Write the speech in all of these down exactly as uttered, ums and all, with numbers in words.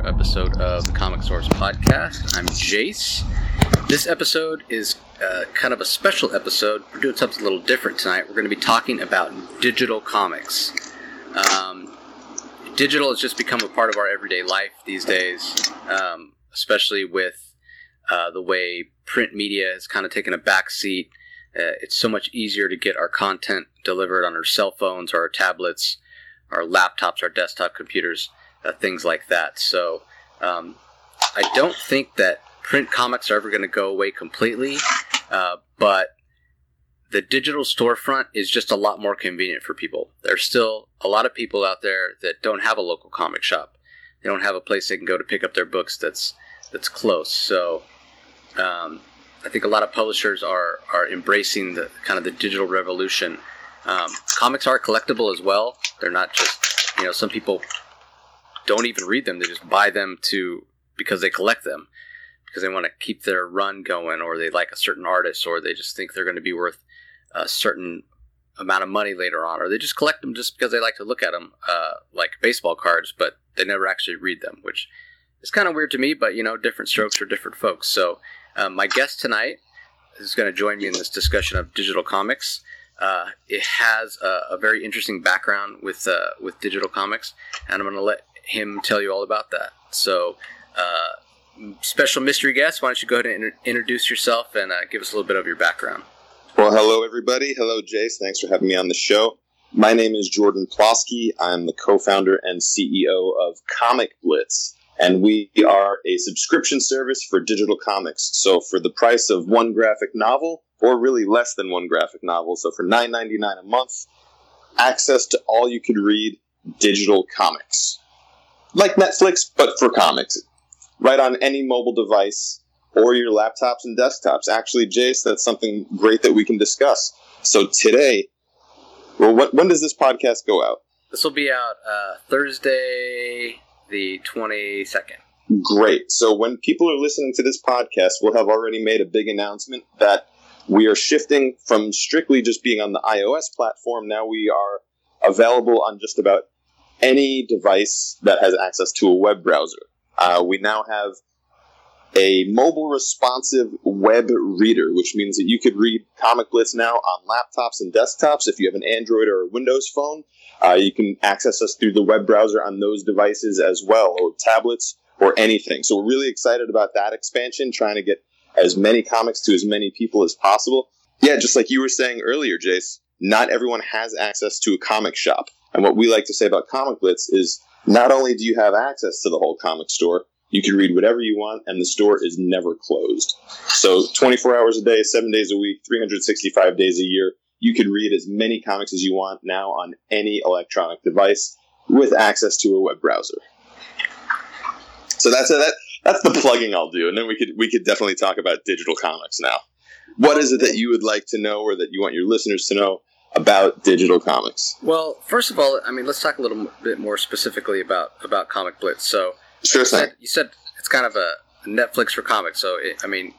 episode of the Comic Source Podcast. I'm Jace. This episode is uh, kind of a special episode. We're doing something a little different tonight. We're going to be talking about digital comics. Um, digital has just become a part of our everyday life these days, um, especially with uh, the way print media has kind of taken a back seat. Uh, it's so much easier to get our content delivered on our cell phones or our tablets, our laptops, our desktop computers, uh, things like that. So um, I don't think that print comics are ever going to go away completely, uh, but the digital storefront is just a lot more convenient for people. There's still a lot of people out there that don't have a local comic shop. They don't have a place they can go to pick up their books that's that's close. So um, I think a lot of publishers are are embracing the kind of the digital revolution. Um, comics are collectible as well. They're not just, you know, some people don't even read them. They just buy them to because they collect them, because they want to keep their run going, or they like a certain artist, or they just think they're going to be worth a certain amount of money later on, or they just collect them just because they like to look at them, uh, like baseball cards, but they never actually read them, which is kind of weird to me, but, you know, different strokes for different folks. So um, my guest tonight is going to join me in this discussion of digital comics. Uh, it has a, a very interesting background with uh, with digital comics, and I'm going to let him tell you all about that. So, uh, special mystery guest, why don't you go ahead and inter- introduce yourself and uh, give us a little bit of your background. Well, hello, everybody. Hello, Jace. Thanks for having me on the show. My name is Jordan Plosky. I'm the co-founder and C E O of Comic Blitz, and we are a subscription service for digital comics. So for the price of one graphic novel, or really less than one graphic novel, so for nine ninety-nine a month, access to all you could read digital comics. Like Netflix, but for comics. Right on any mobile device, or your laptops and desktops. Actually, Jace, that's something great that we can discuss. So today, well, what, when does this podcast go out? This will be out uh, Thursday, the twenty-second. Great. So when people are listening to this podcast, we'll have already made a big announcement that we are shifting from strictly just being on the iOS platform. Now we are available on just about any device that has access to a web browser. Uh, we now have a mobile responsive web reader, which means that you could read Comic Blitz now on laptops and desktops. If you have an Android or a Windows phone, uh, you can access us through the web browser on those devices as well, or tablets, or anything. So we're really excited about that expansion, trying to get as many comics to as many people as possible. Yeah, just like you were saying earlier, Jace, not everyone has access to a comic shop. And what we like to say about Comic Blitz is not only do you have access to the whole comic store, you can read whatever you want, and the store is never closed. So twenty-four hours a day, seven days a week, three hundred sixty-five days a year, you can read as many comics as you want now on any electronic device with access to a web browser. So that's a, that. That's the plugging I'll do, and then we could we could definitely talk about digital comics now. What is it that you would like to know, or that you want your listeners to know about digital comics? Well, first of all, I mean, let's talk a little bit more specifically about, about Comic Blitz. So, sure you thing. said, you said it's kind of a Netflix for comics. So, it, I mean,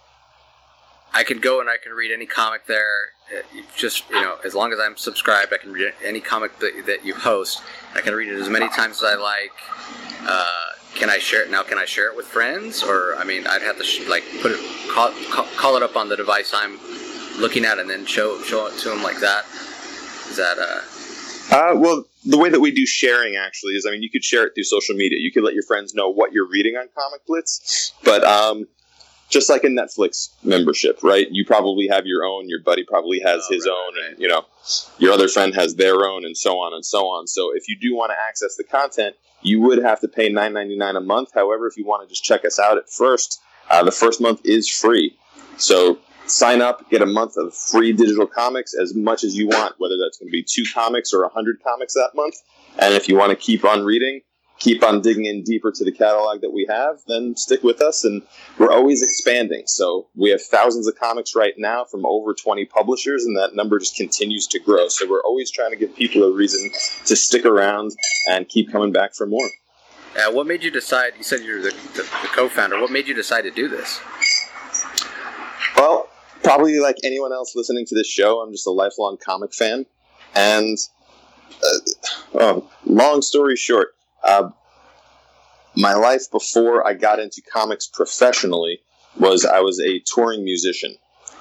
I can go and I can read any comic there. It, just, you know, as long as I'm subscribed, I can read any comic that, that you host. I can read it as many times as I like. Uh, Can I share it now? Can I share it with friends? Or, I mean, I'd have to sh- like put it, call, call, call it up on the device I'm looking at, and then show show it to them like that. Is that uh? Uh, well, the way that we do sharing actually is, I mean, you could share it through social media. You could let your friends know what you're reading on Comic Blitz, but um, just like a Netflix membership, right? You probably have your own. Your buddy probably has oh, his right, own, right. and you know, your other friend has their own, and so on and so on. So if you do want to access the content, you would have to pay nine ninety-nine a month. However, if you want to just check us out at first, uh, the first month is free. So sign up, get a month of free digital comics, as much as you want, whether that's going to be two comics or one hundred comics that month. And if you want to keep on reading, keep on digging in deeper to the catalog that we have, then stick with us. And we're always expanding. So we have thousands of comics right now from over twenty publishers, and that number just continues to grow. So we're always trying to give people a reason to stick around and keep coming back for more. Uh, what made you decide, you said you're the, the, the co-founder, what made you decide to do this? Well, probably like anyone else listening to this show, I'm just a lifelong comic fan. And uh, oh, long story short, uh, my life before I got into comics professionally was I was a touring musician.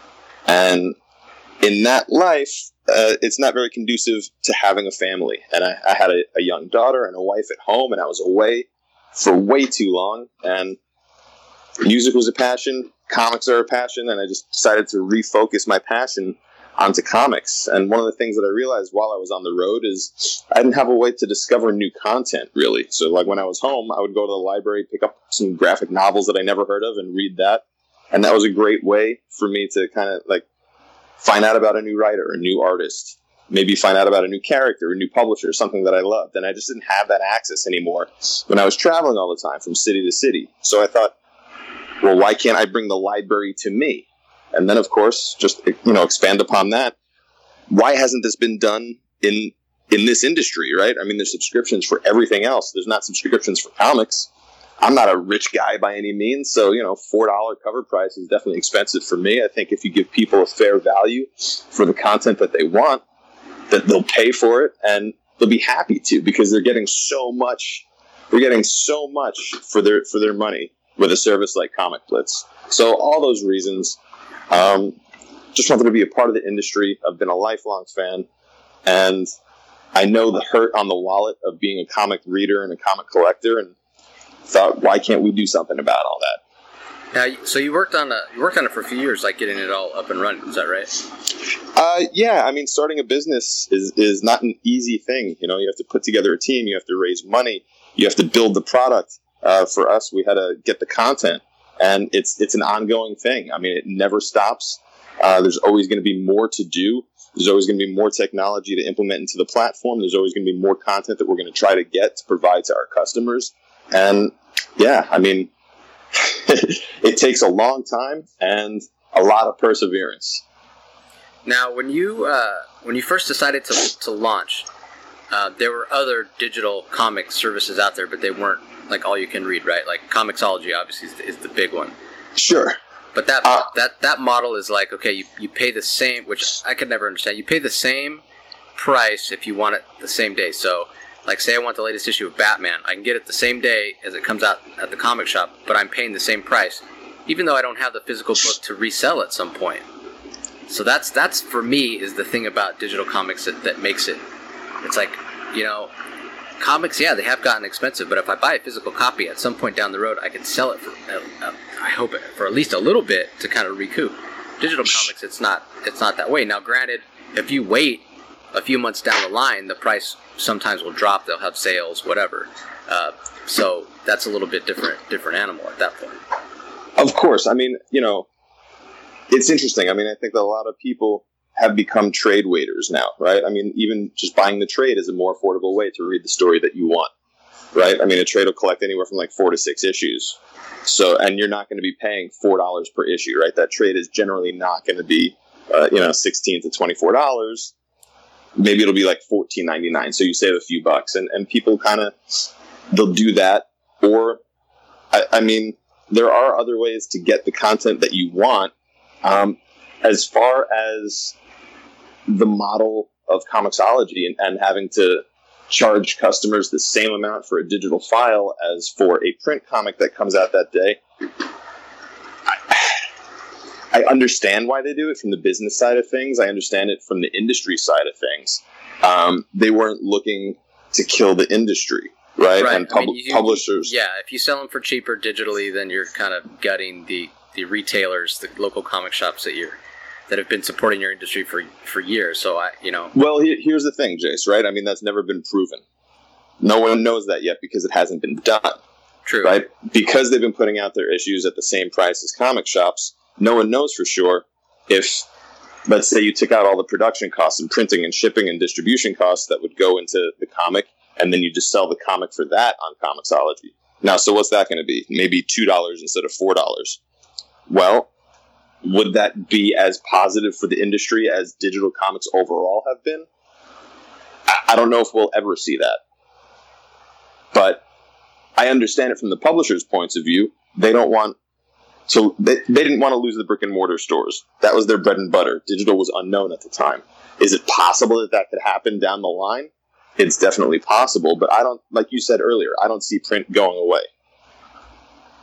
And in that life, uh, it's not very conducive to having a family. And I, I had a, a young daughter and a wife at home, and I was away for way too long. And music was a passion, comics are a passion, and I just decided to refocus my passion onto comics. And one of the things that I realized while I was on the road is I didn't have a way to discover new content, really. So like when I was home, I would go to the library, pick up some graphic novels that I never heard of and read that. And that was a great way for me to kind of like find out about a new writer, a new artist, maybe find out about a new character, a new publisher, something that I loved. And I just didn't have that access anymore when I was traveling all the time from city to city. So I thought, well, why can't I bring the library to me? And then, of course, just, you know, expand upon that. Why hasn't this been done in in this industry, right? I mean, there's subscriptions for everything else. There's not subscriptions for comics. I'm not a rich guy by any means, so, you know, four dollars cover price is definitely expensive for me. I think if you give people a fair value for the content that they want, that they'll pay for it, and they'll be happy to, because they're getting so much, they're getting so much for their for their money with a service like Comic Blitz. So all those reasons. Um, just wanted to be a part of the industry. I've been a lifelong fan, and I know the hurt on the wallet of being a comic reader and a comic collector, and thought, why can't we do something about all that? Now, so you worked on a, you worked on it for a few years, like getting it all up and running. Is that right? Uh, yeah, I mean, starting a business is is not an easy thing. You know, you have to put together a team, you have to raise money, you have to build the product. Uh, for us, we had to get the content. And it's it's an ongoing thing. I mean, it never stops. Uh, there's always going to be more to do. There's always going to be more technology to implement into the platform. There's always going to be more content that we're going to try to get to provide to our customers. And yeah, I mean, it takes a long time and a lot of perseverance. Now, when you uh, when you first decided to to launch, uh, there were other digital comic services out there, but they weren't like all you can read, right? Like Comixology, obviously, is the, is the big one. Sure. But that uh, that that model is like, okay, you, you pay the same, which I could never understand. You pay the same price if you want it the same day. So, like, say I want the latest issue of Batman, I can get it the same day as it comes out at the comic shop, but I'm paying the same price, even though I don't have the physical book to resell at some point. So that's that's for me is the thing about digital comics that, that makes it. It's like, you know. Comics, yeah, they have gotten expensive, but if I buy a physical copy at some point down the road, I can sell it for, uh, uh, I hope, it, for at least a little bit to kind of recoup. Digital comics, it's not, it's not that way. Now, granted, if you wait a few months down the line, the price sometimes will drop. They'll have sales, whatever. Uh, so that's a little bit different, different animal at that point. Of course, I mean, you know, it's interesting. I mean, I think that a lot of people have become trade waiters now, right? I mean, even just buying the trade is a more affordable way to read the story that you want, right? I mean, a trade will collect anywhere from like four to six issues. So, and you're not going to be paying four dollars per issue, right? That trade is generally not going to be, uh, you know, sixteen to twenty-four dollars. Maybe it'll be like fourteen ninety-nine. So you save a few bucks, and, and people kind of, they'll do that. Or, I, I mean, there are other ways to get the content that you want. Um, as far as the model of Comixology and, and having to charge customers the same amount for a digital file as for a print comic that comes out that day, I, I understand why they do it from the business side of things. I understand it from the industry side of things. Um, they weren't looking to kill the industry, right? Right. And pub- I mean, you, publishers. Yeah, if you sell them for cheaper digitally, then you're kind of gutting the, the retailers, the local comic shops that you're that have been supporting your industry for for years. So I, you know. Well, he, here's the thing, Jace. Right? I mean, that's never been proven. No one knows that yet because it hasn't been done. True. Right? Because they've been putting out their issues at the same price as comic shops. No one knows for sure if, let's say, you took out all the production costs and printing and shipping and distribution costs that would go into the comic, and then you just sell the comic for that on Comixology. Now, so what's that going to be? Maybe two dollars instead of four dollars. Well, would that be as positive for the industry as digital comics overall have been? I don't know if we'll ever see that. But I understand it from the publisher's points of view. They don't want to, they, they didn't want to lose the brick and mortar stores. That was their bread and butter. Digital was unknown at the time. Is it possible that that could happen down the line? It's definitely possible, but I don't, like you said earlier, I don't see print going away.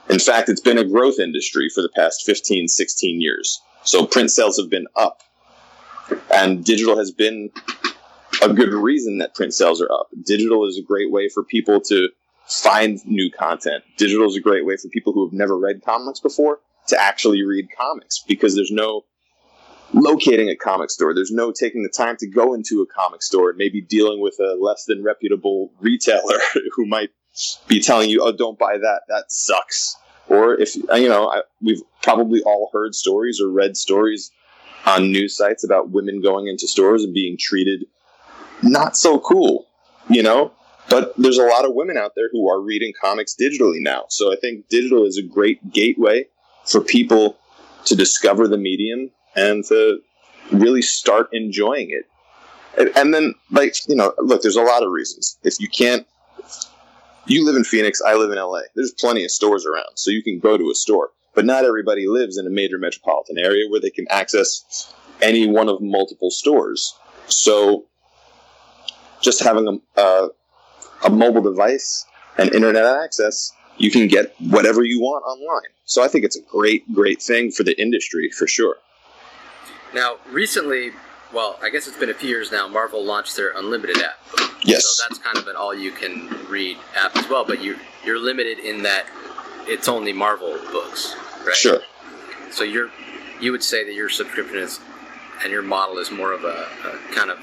In fact, it's been a growth industry for the past fifteen, sixteen years. So print sales have been up. And digital has been a good reason that print sales are up. Digital is a great way for people to find new content. Digital is a great way for people who have never read comics before to actually read comics, because there's no locating a comic store. There's no taking the time to go into a comic store and maybe dealing with a less than reputable retailer who might be telling you, oh, don't buy that. That sucks. Or if, you know, I, we've probably all heard stories or read stories on news sites about women going into stores and being treated not so cool, you know? But there's a lot of women out there who are reading comics digitally now. So I think digital is a great gateway for people to discover the medium and to really start enjoying it. And, and then, like, you know, look, there's a lot of reasons. If you can't, you live in Phoenix, I live in L A. There's plenty of stores around, so you can go to a store. But not everybody lives in a major metropolitan area where they can access any one of multiple stores. So just having a, a, a mobile device and internet access, you can get whatever you want online. So I think it's a great, great thing for the industry, for sure. Now, recently, well, I guess it's been a few years now, Marvel launched their Unlimited app. Yes. So that's kind of an all-you-can-read app as well, but you, you're limited in that it's only Marvel books, right? Sure. So you're, you would say that your subscription is, and your model is more of a, a kind of,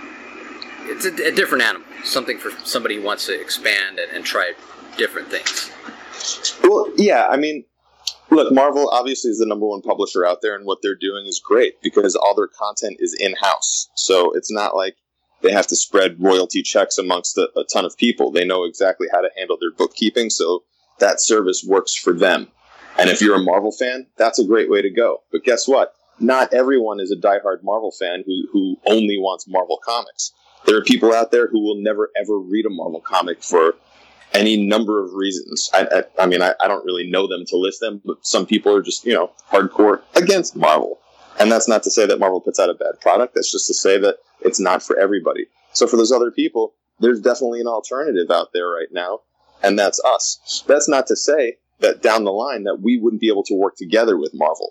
it's a, a different animal, something for somebody who wants to expand and, and try different things. Well, yeah, I mean, look, Marvel obviously is the number one publisher out there, and what they're doing is great because all their content is in-house. So it's not like they have to spread royalty checks amongst a, a ton of people. They know exactly how to handle their bookkeeping, so that service works for them. And if you're a Marvel fan, that's a great way to go. But guess what? Not everyone is a diehard Marvel fan who, who only wants Marvel comics. There are people out there who will never, ever read a Marvel comic for any number of reasons. I, I, I mean, I, I don't really know them to list them, but some people are just, you know, hardcore against Marvel. And that's not to say that Marvel puts out a bad product. That's just to say that it's not for everybody. So for those other people, there's definitely an alternative out there right now, and that's us. That's not to say that down the line that we wouldn't be able to work together with Marvel.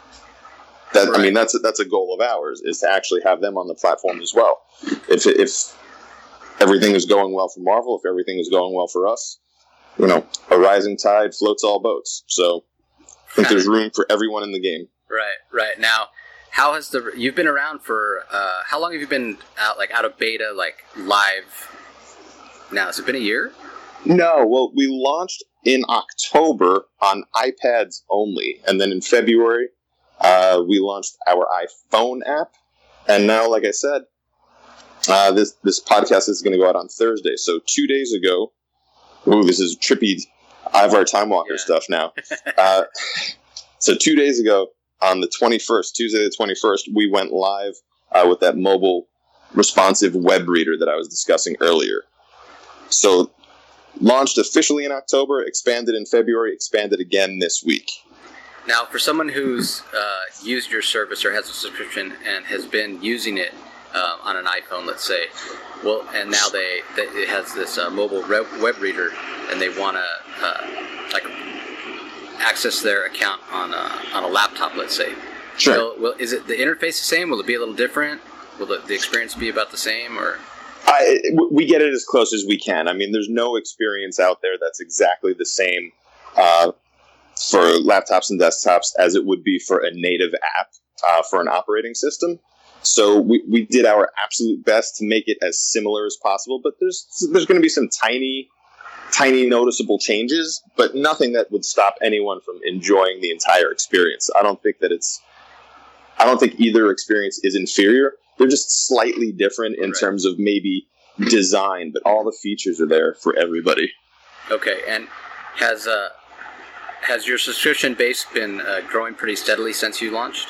That, right. I mean, that's a, that's a goal of ours, is to actually have them on the platform as well. If if everything is going well for Marvel, if everything is going well for us, you know, a rising tide floats all boats. So I think there's room for everyone in the game. Right, right. Now, how has the you've been around for uh, how long have you been out like out of beta, like live? Now, has it been a year? No. Well, we launched in October on iPads only, and then in February uh, we launched our iPhone app, and now, like I said, uh, this this podcast is going to go out on Thursday. So two days ago, ooh, this is trippy Ivar Time Walker yeah. stuff now. uh, so two days ago, on the twenty-first, Tuesday the twenty-first, we went live uh, with that mobile responsive web reader that I was discussing earlier. So launched officially in October, expanded in February, expanded again this week. Now, for someone who's uh, used your service or has a subscription and has been using it uh, on an iPhone, let's say, well, and now they, they it has this uh, mobile web reader, and they want to uh, like access their account on a, on a laptop, let's say. Sure. Will, will, is it the interface the same? Will it be a little different? Will the, the experience be about the same, or? I, we get it as close as we can. I mean, there's no experience out there that's exactly the same uh, for laptops and desktops as it would be for a native app uh, for an operating system. So we, we did our absolute best to make it as similar as possible, but there's there's going to be some tiny, tiny noticeable changes, but nothing that would stop anyone from enjoying the entire experience. I don't think that it's, I don't think either experience is inferior. They're just slightly different in right. terms of maybe design, but all the features are there for everybody. Okay, and has uh, has your subscription base been uh, growing pretty steadily since you launched?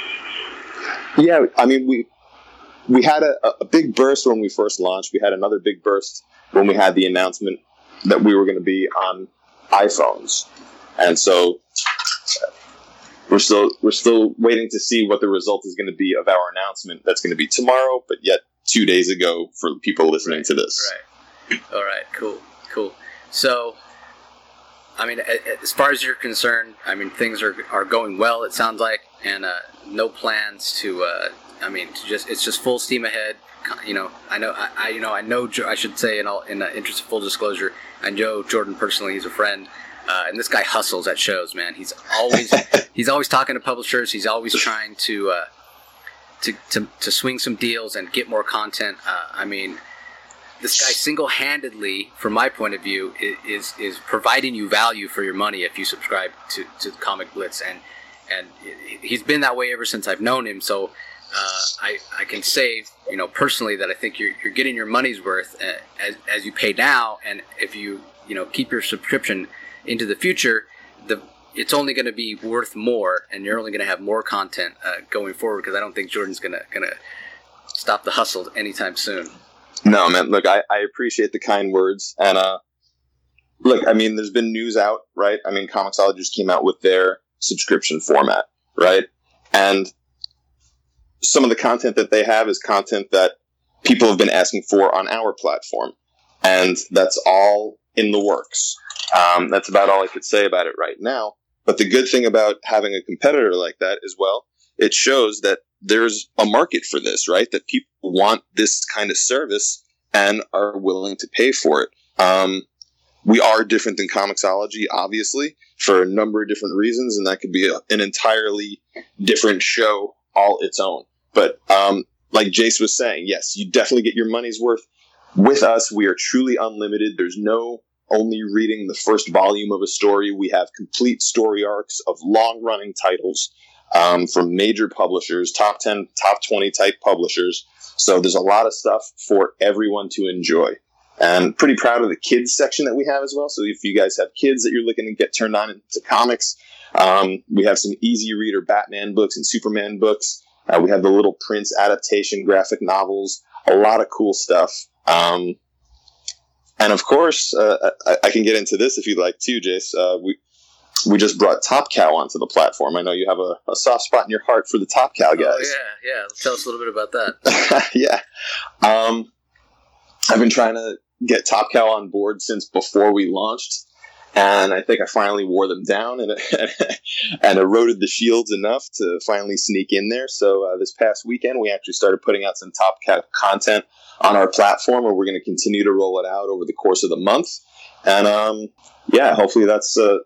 Yeah, I mean, we we had a, a big burst when we first launched. We had another big burst when we had the announcement that we were going to be on iPhones, and so We're still we're still waiting to see what the result is going to be of our announcement. That's going to be tomorrow, but yet two days ago for people listening right, to this. Right. All right. Cool. Cool. So, I mean, as far as you're concerned, I mean, things are are going well. It sounds like, and uh, no plans to. Uh, I mean, to just it's just full steam ahead. You know, I know, I, I you know, I know. I should say, in all in the interest of full disclosure, I know Jordan personally. He's a friend, uh, and this guy hustles at shows. Man, he's always he's always talking to publishers. He's always trying to uh, to, to to swing some deals and get more content. Uh, I mean. This guy single-handedly, from my point of view, is is providing you value for your money if you subscribe to, to Comic Blitz, and and he's been that way ever since I've known him. So uh, I I can say, you know, personally that I think you're you're getting your money's worth as as you pay now, and if you you know keep your subscription into the future, the it's only going to be worth more, and you're only going to have more content uh, going forward. Because I don't think Jordan's gonna gonna stop the hustle anytime soon. No, man, look, I, I appreciate the kind words. And, uh, look, I mean, there's been news out, right? I mean, Comixology just came out with their subscription format, right? And some of the content that they have is content that people have been asking for on our platform. And that's all in the works. Um, that's about all I could say about it right now. But the good thing about having a competitor like that as well, it shows that there's a market for this, right? That people want this kind of service and are willing to pay for it. Um, we are different than Comixology, obviously, for a number of different reasons, and that could be a, an entirely different show all its own. But um, like Jace was saying, yes, you definitely get your money's worth. With us, we are truly unlimited. There's no only reading the first volume of a story. We have complete story arcs of long-running titles. Um, from major publishers, top ten, top twenty type publishers. So there's a lot of stuff for everyone to enjoy. And pretty proud of the kids section that we have as well. So if you guys have kids that you're looking to get turned on into comics, um, we have some easy reader Batman books and Superman books. Uh, we have the Little Prince adaptation graphic novels, a lot of cool stuff. Um, and of course, uh, I, I can get into this if you'd like too, Jace. Uh, we, We just brought Top Cow onto the platform. I know you have a, a soft spot in your heart for the Top Cow guys. Oh, yeah, yeah. Tell us a little bit about that. yeah. Um, I've been trying to get Top Cow on board since before we launched, and I think I finally wore them down and and eroded the shields enough to finally sneak in there. So uh, this past weekend, we actually started putting out some Top Cow content on our platform, and we're going to continue to roll it out over the course of the month. And, um, yeah, hopefully that's... Uh,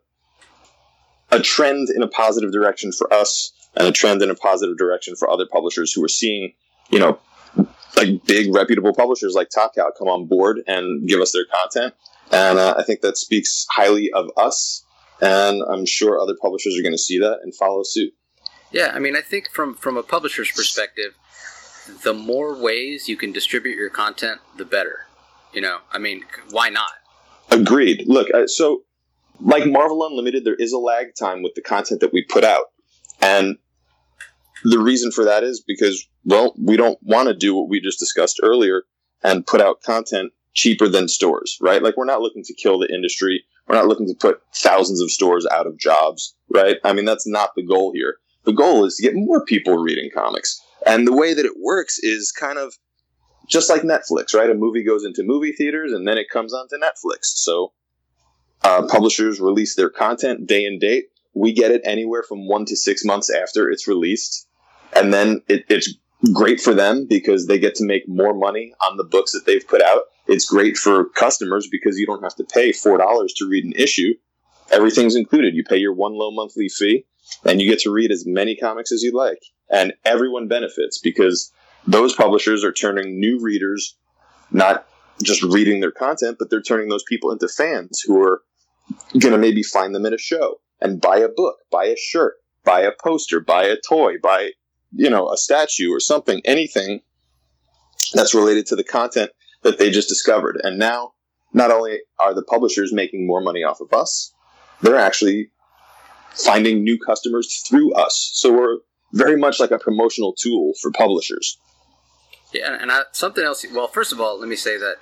a trend in a positive direction for us and a trend in a positive direction for other publishers who are seeing, you know, like big reputable publishers like Top Cow come on board and give us their content. And uh, I think that speaks highly of us. And I'm sure other publishers are going to see that and follow suit. Yeah. I mean, I think from, from a publisher's perspective, the more ways you can distribute your content, the better. You know, I mean, why not? Agreed. Look, uh, so... Like Marvel Unlimited, there is a lag time with the content that we put out. And the reason for that is because, well, we don't want to do what we just discussed earlier and put out content cheaper than stores, right? Like, we're not looking to kill the industry. We're not looking to put thousands of stores out of jobs, right? I mean, that's not the goal here. The goal is to get more people reading comics. And the way that it works is kind of just like Netflix, right? A movie goes into movie theaters and then it comes onto Netflix. So Uh, publishers release their content day and date. We get it anywhere from one to six months after it's released. And then it, it's great for them because they get to make more money on the books that they've put out. It's great for customers because you don't have to pay four dollars to read an issue. Everything's included. You pay your one low monthly fee and you get to read as many comics as you like. And everyone benefits because those publishers are turning new readers, not just reading their content, but they're turning those people into fans who are going to maybe find them at a show and buy a book, buy a shirt, buy a poster, buy a toy, buy, you know, a statue or something, anything that's related to the content that they just discovered. And now, not only are the publishers making more money off of us, they're actually finding new customers through us. So we're very much like a promotional tool for publishers. Yeah, and I, something else. Well, first of all, let me say that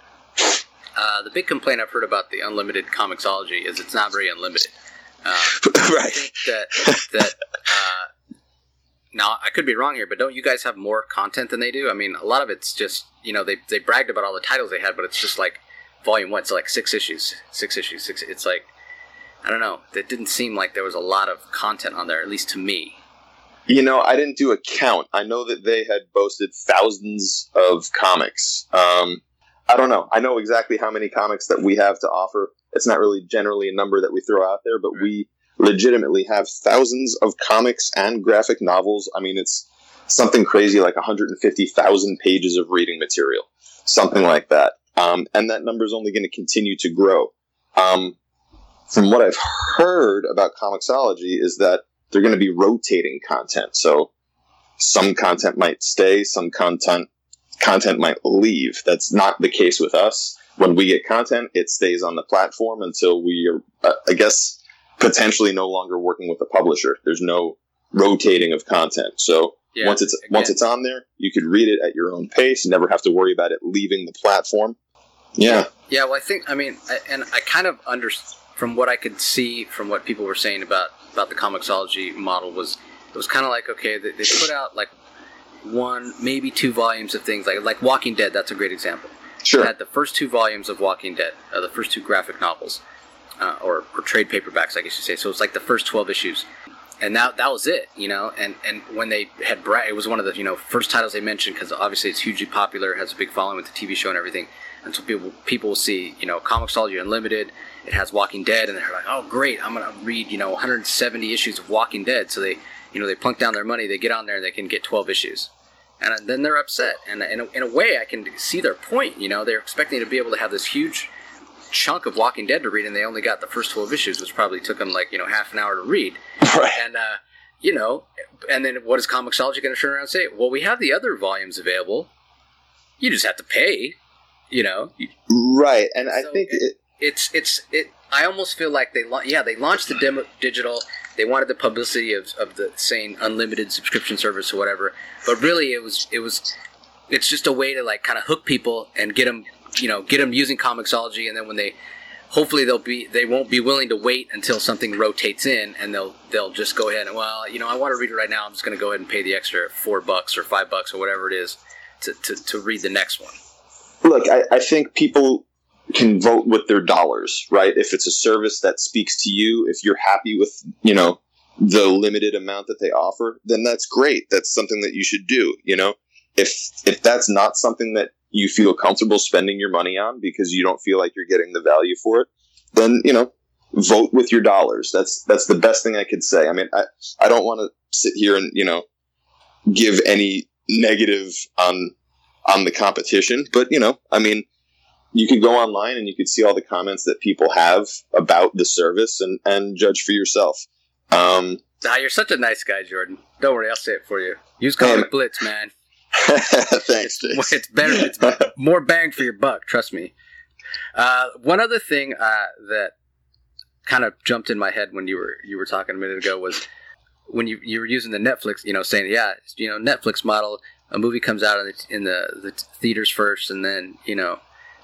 uh, the big complaint I've heard about the unlimited Comixology is it's not very unlimited. Um, right. I think that that uh, now I could be wrong here, but don't you guys have more content than they do? I mean, a lot of it's just, you know, they they bragged about all the titles they had, but it's just like volume one, it's like six issues, six issues, six. It's like I don't know. It didn't seem like there was a lot of content on there, at least to me. You know, I didn't do a count. I know that they had boasted thousands of comics. Um, I don't know. I know exactly how many comics that we have to offer. It's not really generally a number that we throw out there, but right. we legitimately have thousands of comics and graphic novels. I mean, it's something crazy like one hundred fifty thousand pages of reading material, something like that. Um, and that number is only going to continue to grow. Um, from what I've heard about Comixology is that they're going to be rotating content. So some content might stay, some content content might leave. That's not the case with us. When we get content, it stays on the platform until we are, uh, I guess, potentially no longer working with the publisher. There's no rotating of content. So yeah, once it's again. once it's on there, you could read it at your own pace. Never have to worry about it leaving the platform. Yeah. Yeah. Well, I think I mean, I, and I kind of under from what I could see from what people were saying about about the Comixology model was it was kind of like okay, they, they put out like one maybe two volumes of things like like Walking Dead. That's a great example. Sure. They had the first two volumes of Walking Dead, uh, the first two graphic novels, uh, or or trade paperbacks, I guess you say. So it's like the first twelve issues. And that that was it, you know. And, and when they had Brad, it was one of the you know first titles they mentioned because obviously it's hugely popular, has a big following with the T V show and everything. And so people people will see you know Comixology Unlimited. It has Walking Dead, and they're like, oh great, I'm gonna read you know one hundred seventy issues of Walking Dead. So they you know they plunk down their money, they get on there, and they can get twelve issues, and then they're upset. And in a, in a way, I can see their point. You know, they're expecting to be able to have this huge chunk of Walking Dead to read, and they only got the first twelve issues, which probably took them like you know half an hour to read. Right. And uh, you know, and then what is Comixology going to turn around and say? Well, we have the other volumes available. You just have to pay. You know. Right, and so I think it, it, it's it's it. I almost feel like they yeah they launched the demo digital. They wanted the publicity of of the saying unlimited subscription service or whatever, but really it was it was it's just a way to like kind of hook people and get them. You know, get them using Comixology, and then when they, hopefully they'll be, they won't be willing to wait until something rotates in, and they'll they'll just go ahead and well, you know, I want to read it right now. I'm just going to go ahead and pay the extra four bucks or five bucks or whatever it is to to, to read the next one. Look, I, I think people can vote with their dollars, right? If it's a service that speaks to you, if you're happy with you know the limited amount that they offer, then that's great. That's something that you should do. You know, if if that's not something that you feel comfortable spending your money on because you don't feel like you're getting the value for it, then, you know, vote with your dollars. That's that's the best thing I could say. I mean, I, I don't want to sit here and, you know, give any negative on on the competition, but, you know, I mean, you could go online and you could see all the comments that people have about the service and, and judge for yourself. Um, ah, you're such a nice guy, Jordan. Don't worry, I'll say it for you. Use Comic um, Blitz, man. Thanks, it's, it's better. It's more bang for your buck. Trust me. Uh, one other thing uh, that kind of jumped in my head when you were you were talking a minute ago was when you you were using the Netflix. You know, saying yeah, you know, Netflix model. A movie comes out in the, in the, the theaters first, and then you know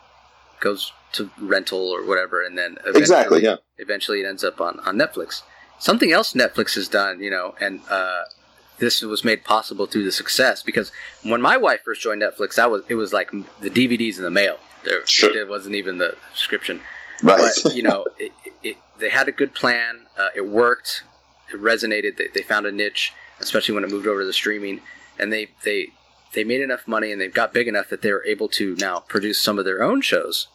goes to rental or whatever, and then exactly yeah. Eventually, it ends up on, on Netflix. Something else Netflix has done, you know, and. Uh, This was made possible through the success because when my wife first joined Netflix, that was it was like the D V Ds in the mail. There, sure. It wasn't even the subscription. Right. But, you know, it, it, they had a good plan. Uh, it worked. It resonated. They, they found a niche, especially when it moved over to the streaming. And they, they, they made enough money and they got big enough that they were able to now produce some of their own shows.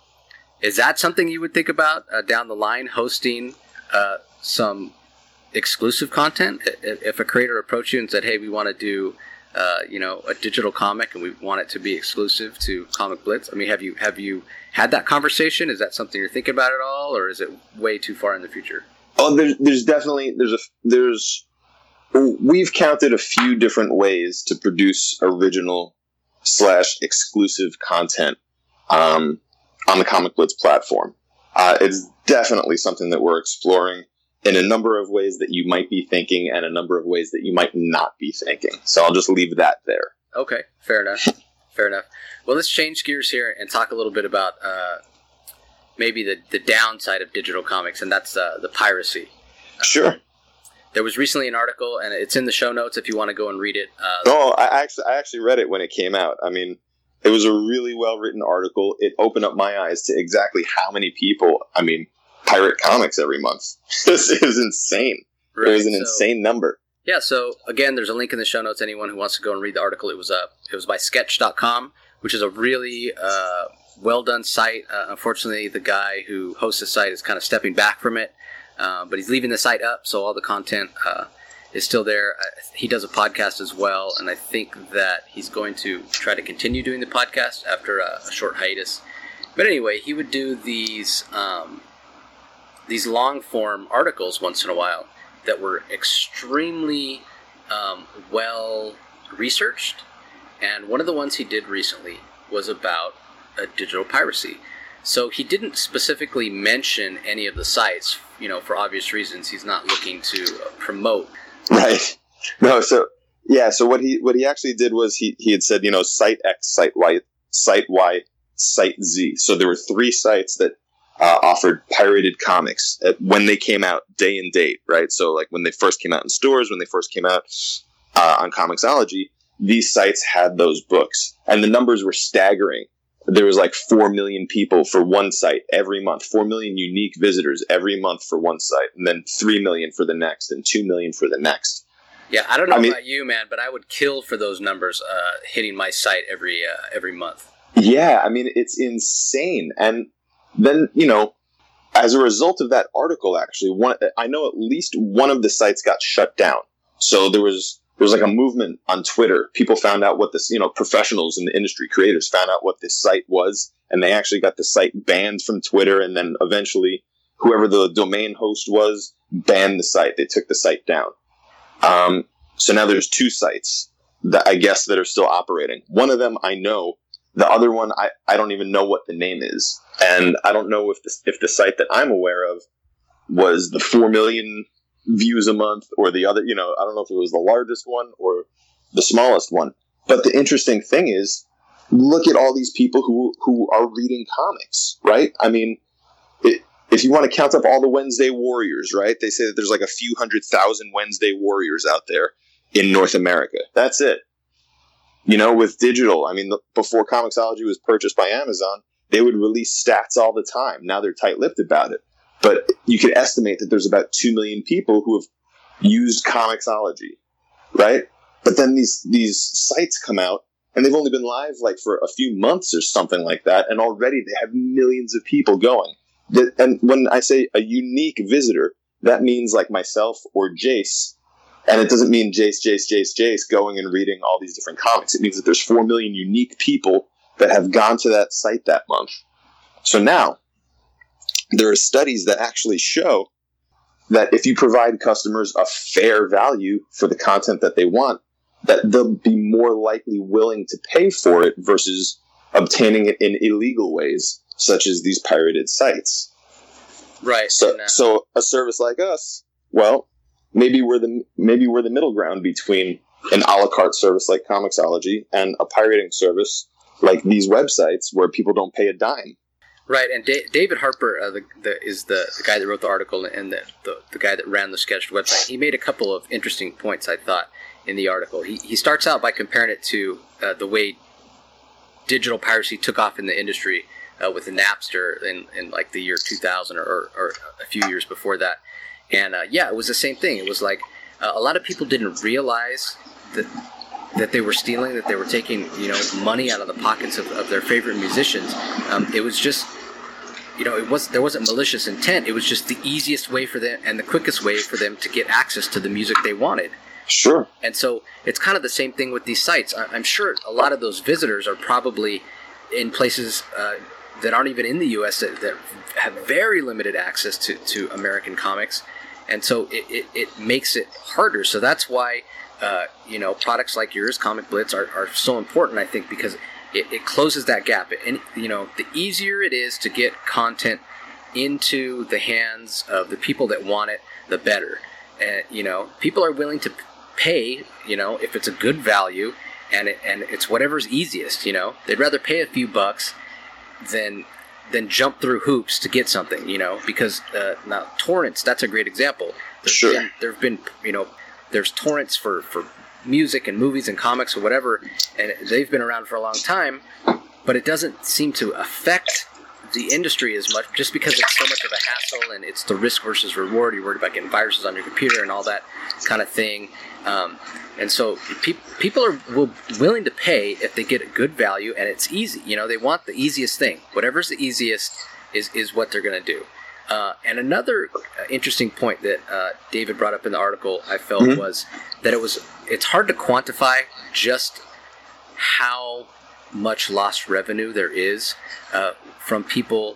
Is that something you would think about uh, down the line, hosting uh, some exclusive content? If a creator approached you and said, hey, we want to do uh, you know, a digital comic and we want it to be exclusive to Comic Blitz. I mean, have you have you had that conversation? Is that something you're thinking about at all, or is it way too far in the future? Oh, there's, there's definitely there's a there's we've counted a few different ways to produce original slash exclusive content um, on the Comic Blitz platform. Uh, it's definitely something that we're exploring in a number of ways that you might be thinking and a number of ways that you might not be thinking. So I'll just leave that there. Okay, fair enough. Fair enough. Well, let's change gears here and talk a little bit about uh, maybe the, the downside of digital comics, and that's uh, the piracy. Sure. Um, there was recently an article, and it's in the show notes if you want to go and read it. Uh, oh, I actually, I actually read it when it came out. I mean, it was a really well-written article. It opened up my eyes to exactly how many people, I mean, pirate comics every month. This is insane. Right, it was an so, insane number. Yeah, so again, there's a link in the show notes. Anyone who wants to go and read the article, it was uh, it was by sketch dot com, which is a really uh, well done site. Uh, unfortunately, the guy who hosts the site is kind of stepping back from it, uh, but he's leaving the site up, so all the content uh, is still there. Uh, he does a podcast as well, and I think that he's going to try to continue doing the podcast after a, a short hiatus. But anyway, he would do these um, these long form articles once in a while that were extremely um, well researched, and one of the ones he did recently was about uh, digital piracy. So he didn't specifically mention any of the sites, you know, for obvious reasons. He's not looking to uh, promote. Right. No. So yeah. So what he what he actually did was he he had said, you know, site X, site Y, site Y, site Z. So there were three sites that Uh, offered pirated comics at, when they came out, day and date, right? So, like when they first came out in stores, when they first came out uh, on Comixology, these sites had those books, and the numbers were staggering. There was like four million people for one site every month, four million unique visitors every month for one site, and then three million for the next, and two million for the next. Yeah, I don't know I mean, about you, man, but I would kill for those numbers uh, hitting my site every uh, every month. Yeah, I mean, it's insane, and then, you know, as a result of that article, actually, one I know at least one of the sites got shut down. So there was there was like a movement on Twitter. People found out what this, you know, professionals in the industry, creators found out what this site was, and they actually got the site banned from Twitter. And then eventually, whoever the domain host was banned the site. They took the site down. Um, so now there's two sites that I guess that are still operating. One of them I know. The other one, I, I don't even know what the name is. And I don't know if the, if the site that I'm aware of was the four million views a month or the other, you know, I don't know if it was the largest one or the smallest one. But the interesting thing is, look at all these people who, who are reading comics, right? I mean, it, if you want to count up all the Wednesday Warriors, right? They say that there's like a few hundred thousand Wednesday Warriors out there in North America. That's it. You know, with digital, I mean, the, before Comixology was purchased by Amazon, they would release stats all the time. Now they're tight-lipped about it. But you could estimate that there's about two million people who have used Comixology, right? But then these these sites come out, and they've only been live like for a few months or something like that, and already they have millions of people going. And when I say a unique visitor, that means like myself or Jace. And it doesn't mean Jace, Jace, Jace, Jace going and reading all these different comics. It means that there's four million unique people that have gone to that site that month. So now, there are studies that actually show that if you provide customers a fair value for the content that they want, that they'll be more likely willing to pay for it versus obtaining it in illegal ways, such as these pirated sites. Right. So, and, uh, so a service like us, well, maybe we're the maybe we're the middle ground between an a la carte service like Comixology and a pirating service like these websites where people don't pay a dime. Right, and da- David Harper uh, the, the, is the, the guy that wrote the article and the, the the guy that ran the Sketched website. He made a couple of interesting points, I thought, in the article. He he starts out by comparing it to uh, the way digital piracy took off in the industry uh, with the Napster in, in like the year two thousand or, or, or a few years before that. And uh, yeah, it was the same thing. It was like uh, a lot of people didn't realize that that they were stealing, that they were taking, you know, money out of the pockets of, of their favorite musicians. Um, it was just, you know, it was there wasn't malicious intent. It was just the easiest way for them and the quickest way for them to get access to the music they wanted. Sure. And so it's kind of the same thing with these sites. I, I'm sure a lot of those visitors are probably in places uh, that aren't even in the U S that, that have very limited access to, to American comics. And so it, it, it makes it harder. So that's why, uh, you know, products like yours, Comic Blitz, are, are so important, I think, because it, it closes that gap. And, you know, the easier it is to get content into the hands of the people that want it, the better. And, you know, people are willing to pay, you know, if it's a good value and it, and it's whatever's easiest, you know. They'd rather pay a few bucks than... than jump through hoops to get something, you know, because uh, now torrents, that's a great example. There's sure. Been, there have been, you know, there's torrents for, for music and movies and comics or whatever, and they've been around for a long time, but it doesn't seem to affect the industry as much, just because it's so much of a hassle and it's the risk versus reward. You're worried about getting viruses on your computer and all that kind of thing. Um, and so pe- people are will, willing to pay if they get a good value and it's easy. You know, they want the easiest thing. Whatever's the easiest is, is what they're going to do. Uh, and another uh, interesting point that uh, David brought up in the article, I felt, mm-hmm. was that it was it's hard to quantify just how much lost revenue there is uh, from people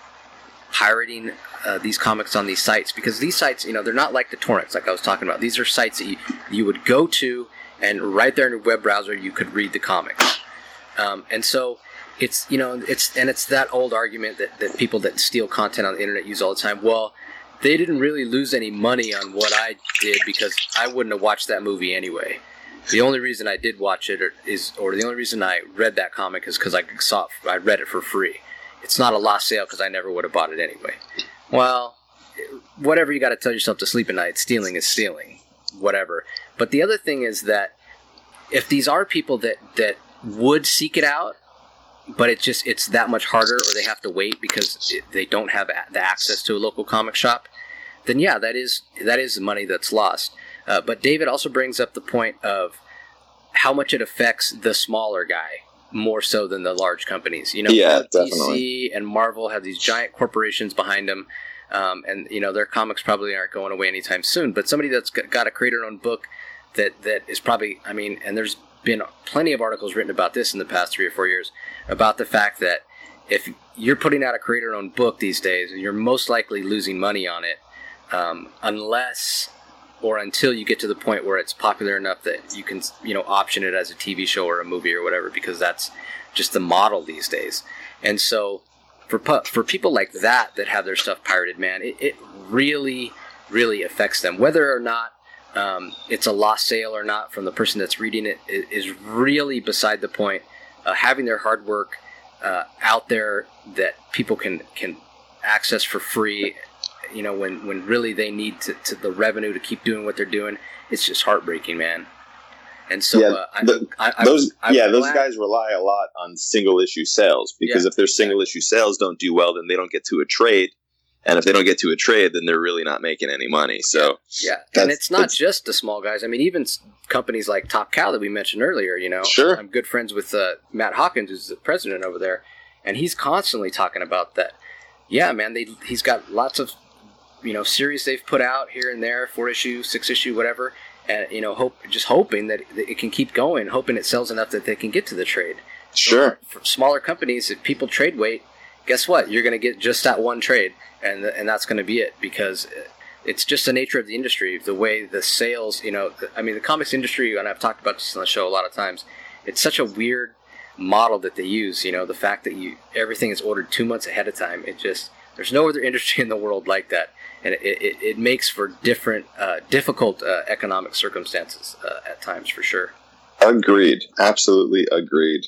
pirating uh, these comics on these sites, because these sites, you know, they're not like the torrents like I was talking about. These are sites that you, you would go to, and right there in your web browser you could read the comics. Um, and so it's, you know, it's and it's that old argument that, that people that steal content on the internet use all the time. Well, they didn't really lose any money on what I did because I wouldn't have watched that movie anyway. The only reason I did watch it or is, or the only reason I read that comic is because I saw it, I read it for free. It's not a lost sale because I never would have bought it anyway. Well, whatever you got to tell yourself to sleep at night, stealing is stealing, whatever. But the other thing is that if these are people that, that would seek it out, but it just it's that much harder, or they have to wait because it, they don't have a, the access to a local comic shop, then yeah, that is that is money that's lost. Uh, but David also brings up the point of how much it affects the smaller guy more so than the large companies. You know, yeah, D C and Marvel have these giant corporations behind them, um, and you know their comics probably aren't going away anytime soon. But somebody that's got a creator-owned book that that is probably, I mean, and there's been plenty of articles written about this in the past three or four years about the fact that if you're putting out a creator-owned book these days, you're most likely losing money on it, um, unless or until you get to the point where it's popular enough that you can, you know, option it as a T V show or a movie or whatever, because that's just the model these days. And so for for people like that that have their stuff pirated, man, it, it really, really affects them. Whether or not um, it's a lost sale or not from the person that's reading it is really beside the point. Uh, having their hard work uh, out there that people can, can access for free, you know, when, when really they need to, to the revenue to keep doing what they're doing, it's just heartbreaking, man. And so, yeah, uh, the, I, I, those I, yeah, those guys rely a lot on single issue sales, because yeah, if their single issue sales don't do well, then they don't get to a trade, and if they don't get to a trade, then they're really not making any money. So yeah, and it's not just the small guys. I mean, even companies like Top Cow that we mentioned earlier. You know, sure. I'm good friends with uh, Matt Hawkins, who's the president over there, and he's constantly talking about that. Yeah, man, they he's got lots of, you know, series they've put out here and there, four issue, six issue, whatever, and you know, hope just hoping that it can keep going, hoping it sells enough that they can get to the trade. Sure. So for smaller companies, if people trade weight, guess what? You're going to get just that one trade, and and that's going to be it, because it's just the nature of the industry, the way the sales, you know, I mean, the comics industry, and I've talked about this on the show a lot of times, it's such a weird model that they use, you know, the fact that you everything is ordered two months ahead of time. It just, there's no other industry in the world like that, and it, it, it makes for different, uh, difficult uh, economic circumstances uh, at times, for sure. Agreed. Absolutely agreed.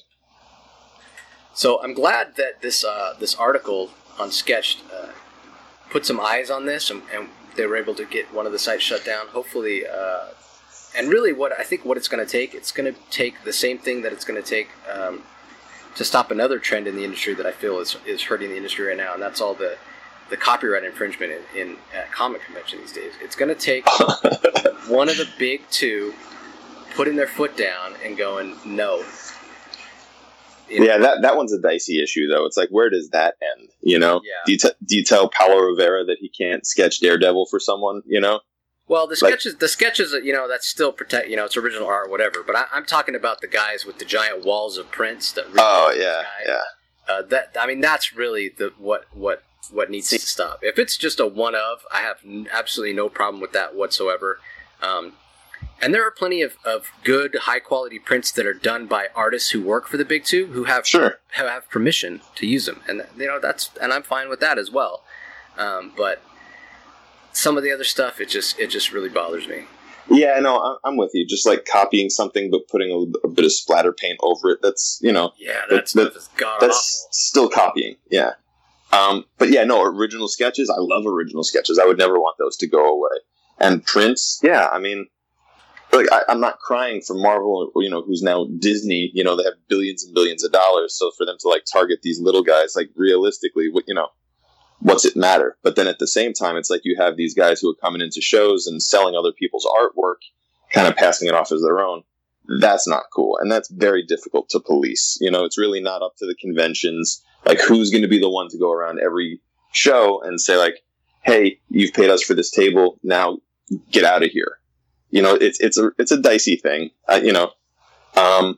So I'm glad that this uh, this article on Sketched uh, put some eyes on this, and, and they were able to get one of the sites shut down. Hopefully, uh, and really, what I think what it's going to take, it's going to take the same thing that it's going to take um, to stop another trend in the industry that I feel is is hurting the industry right now, and that's all the the copyright infringement in, in at comic convention these days. It's going to take one of the big two putting their foot down and going, no. You know? Yeah, that, that one's a dicey issue, though. It's like, where does that end? You know, yeah. do, you t- do you tell Paulo Rivera that he can't sketch Daredevil for someone? You know, well, the sketches, like, the sketches, you know, that's still protect. You know, it's original art, or whatever. But I, I'm talking about the guys with the giant walls of prints that. Oh yeah, yeah. Uh, that I mean, that's really the what what what needs to stop. If it's just a one of, I have absolutely no problem with that whatsoever. Um, And there are plenty of, of good, high-quality prints that are done by artists who work for the big two, who have sure. have, have permission to use them, and you know that's and I'm fine with that as well. Um, but some of the other stuff, it just it just really bothers me. Yeah, no, I'm with you. Just like copying something but putting a, a bit of splatter paint over it. That's you know. Yeah, that, that stuff is god That's awful. Still copying. Yeah. Um, but yeah, no, original sketches. I love original sketches. I would never want those to go away. And prints, yeah, I mean. like I, I'm not crying for Marvel, you know, who's now Disney. You know, they have billions and billions of dollars. So for them to like target these little guys, like realistically, what you know, what's it matter? But then at the same time, it's like you have these guys who are coming into shows and selling other people's artwork, kind of passing it off as their own. That's not cool, and that's very difficult to police. You know, it's really not up to the conventions. Like, who's going to be the one to go around every show and say like, "Hey, you've paid us for this table. Now get out of here." You know, it's it's a it's a dicey thing. Uh, you know, um,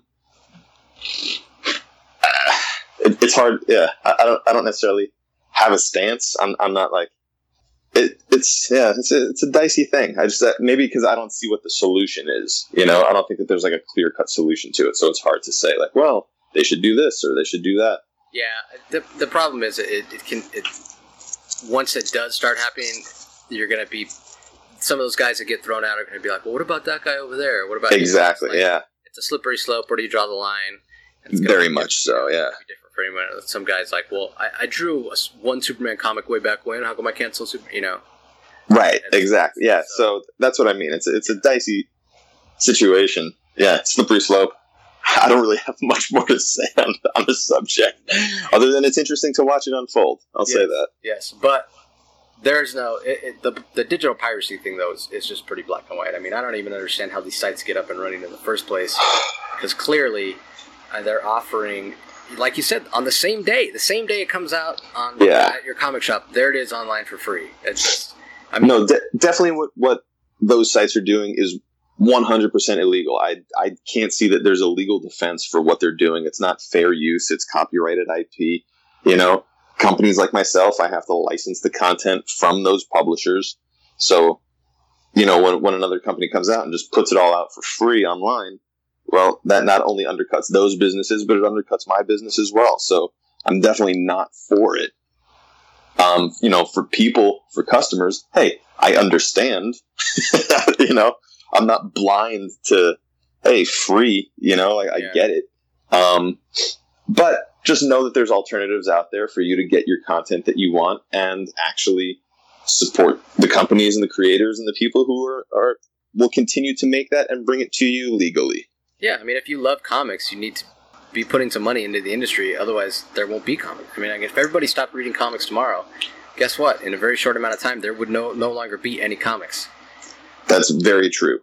uh, it, it's hard. Yeah, I, I don't I don't necessarily have a stance. I'm I'm not like it. It's yeah, it's a it's a dicey thing. I just uh, maybe because I don't see what the solution is. You know, I don't think that there's like a clear cut solution to it. So it's hard to say like, well, they should do this or they should do that. Yeah, the the problem is it it can it once it does start happening, you're gonna be. Some of those guys that get thrown out are going to be like, well, what about that guy over there? What about exactly? Like, yeah, it's a slippery slope. Where do you draw the line? It's Very much so. Yeah, be different for anyone. Some guys like, well, I, I drew a, one Superman comic way back when. How come I can't sell Superman? You know, right? And exactly. Yeah. So. so that's what I mean. It's a, it's a dicey situation. Yeah, slippery slope. I don't really have much more to say on, on the subject, other than it's interesting to watch it unfold. I'll yes, say that. Yes, but. There's no it, it, the the digital piracy thing though is, is just pretty black and white. I mean, I don't even understand how these sites get up and running in the first place, because clearly uh, they're offering, like you said, on the same day, the same day it comes out on yeah. at your comic shop, there it is online for free. It's just, I mean, no, de- definitely what what those sites are doing is one hundred percent illegal. I I can't see that there's a legal defense for what they're doing. It's not fair use. It's copyrighted I P. You know. Companies like myself, I have to license the content from those publishers. So, you know, when, when another company comes out and just puts it all out for free online, well, that not only undercuts those businesses, but it undercuts my business as well. So I'm definitely not for it. Um, you know, for people, for customers, hey, I understand. You know, I'm not blind to, hey, free, you know, I, I yeah. get it. Um, but just know that there's alternatives out there for you to get your content that you want and actually support the companies and the creators and the people who are, are will continue to make that and bring it to you legally. Yeah, I mean, if you love comics, you need to be putting some money into the industry. Otherwise, there won't be comics. I mean, if everybody stopped reading comics tomorrow, guess what? In a very short amount of time, there would no no longer be any comics. That's very true.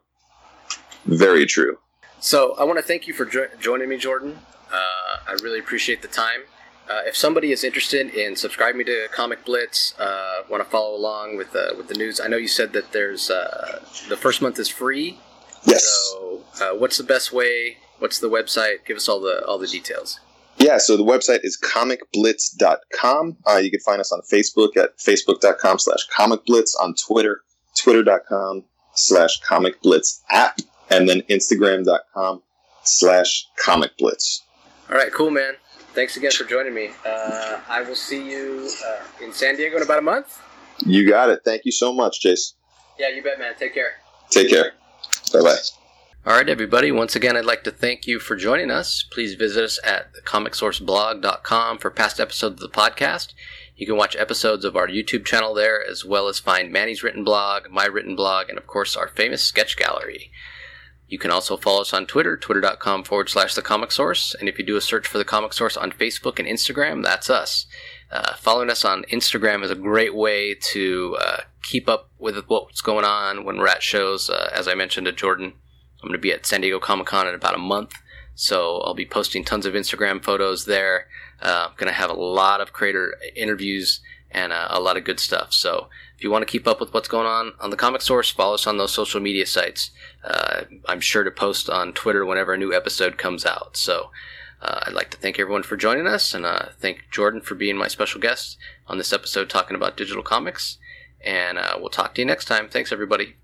Very true. So I want to thank you for jo- joining me, Jordan. Uh, I really appreciate the time. Uh, if somebody is interested in subscribing to Comic Blitz, uh, want to follow along with the with the news, I know you said that there's uh, the first month is free. Yes. So, uh, what's the best way? What's the website? Give us all the all the details. Yeah. So the website is comic blitz dot com. Uh, you can find us on Facebook at facebook dot com slash comic blitz, on Twitter, twitter dot com slash comic blitz app, and then instagram dot com slash comic blitz. All right, cool, man. Thanks again for joining me. Uh, I will see you uh, in San Diego in about a month. You got it. Thank you so much, Jace. Yeah, you bet, man. Take care. Take care. Bye-bye. All right, everybody. Once again, I'd like to thank you for joining us. Please visit us at the comic source blog dot com for past episodes of the podcast. You can watch episodes of our YouTube channel there, as well as find Manny's written blog, my written blog, and, of course, our famous sketch gallery. You can also follow us on Twitter, twitter.com forward slash The Comic Source. And if you do a search for The Comic Source on Facebook and Instagram, that's us. Uh, following us on Instagram is a great way to uh, keep up with what's going on when we're at shows. Uh, as I mentioned to Jordan, I'm going to be at San Diego Comic-Con in about a month. So I'll be posting tons of Instagram photos there. Uh, I'm going to have a lot of creator interviews and uh, a lot of good stuff. So if you want to keep up with what's going on on The Comic Source, follow us on those social media sites. Uh, I'm sure to post on Twitter whenever a new episode comes out. So uh, I'd like to thank everyone for joining us, and uh, thank Jordan for being my special guest on this episode talking about digital comics. And uh, we'll talk to you next time. Thanks, everybody.